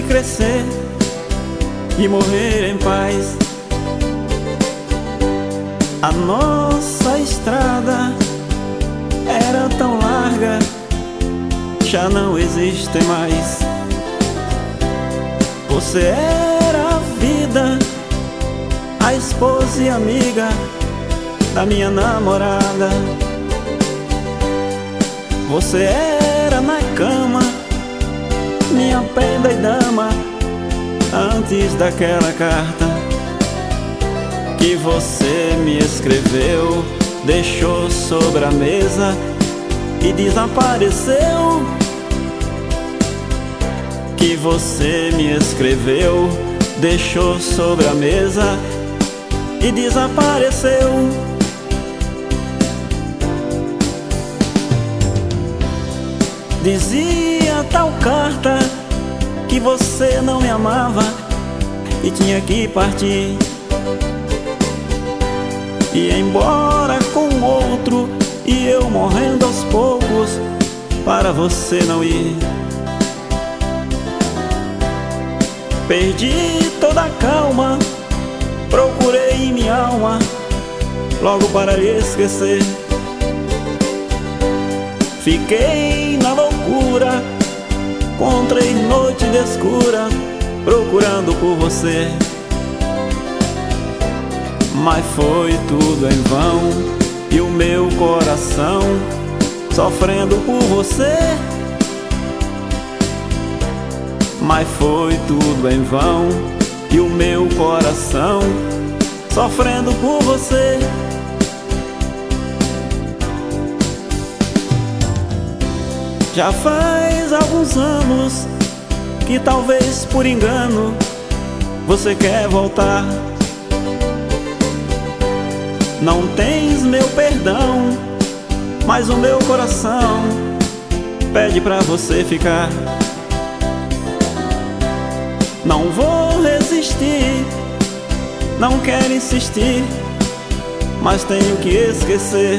crescer e morrer em paz. A nossa estrada era tão larga, já não existe mais. Você era a vida, a esposa e amiga da minha namorada. Você era na cama minha prenda e dama, antes daquela carta que você me escreveu, deixou sobre a mesa e desapareceu. Que você me escreveu, deixou sobre a mesa e desapareceu. Dizia tal carta que você não me amava e tinha que partir, e ir embora com outro, e eu morrendo aos poucos para você não ir. Perdi toda a calma, procurei em minha alma logo para esquecer. Fiquei na loucura, com 3 noites de escura procurando por você. Mas foi tudo em vão, e o meu coração sofrendo por você. Mas foi tudo em vão, e o meu coração sofrendo por você. Já faz alguns anos que talvez por engano você quer voltar. Não tens meu perdão, mas o meu coração pede pra você ficar. Não vou resistir, não quero insistir, mas tenho que esquecer.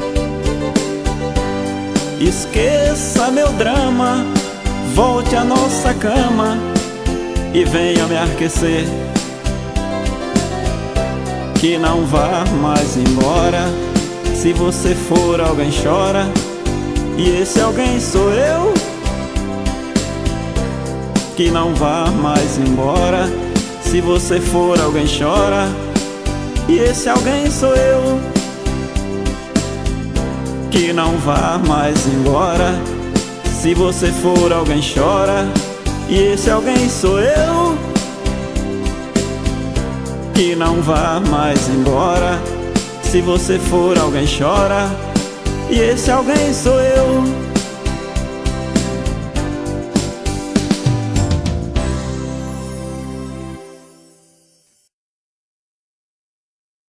Esqueça meu drama, volte à nossa cama e venha me aquecer. Que não vá mais embora, se você for alguém chora, e esse alguém sou eu. Que não vá mais embora, se você for alguém chora, e esse alguém sou eu. Que não vá mais embora, se você for alguém chora, e esse alguém sou eu. Que não vá mais embora, se você for alguém chora, e esse alguém sou eu.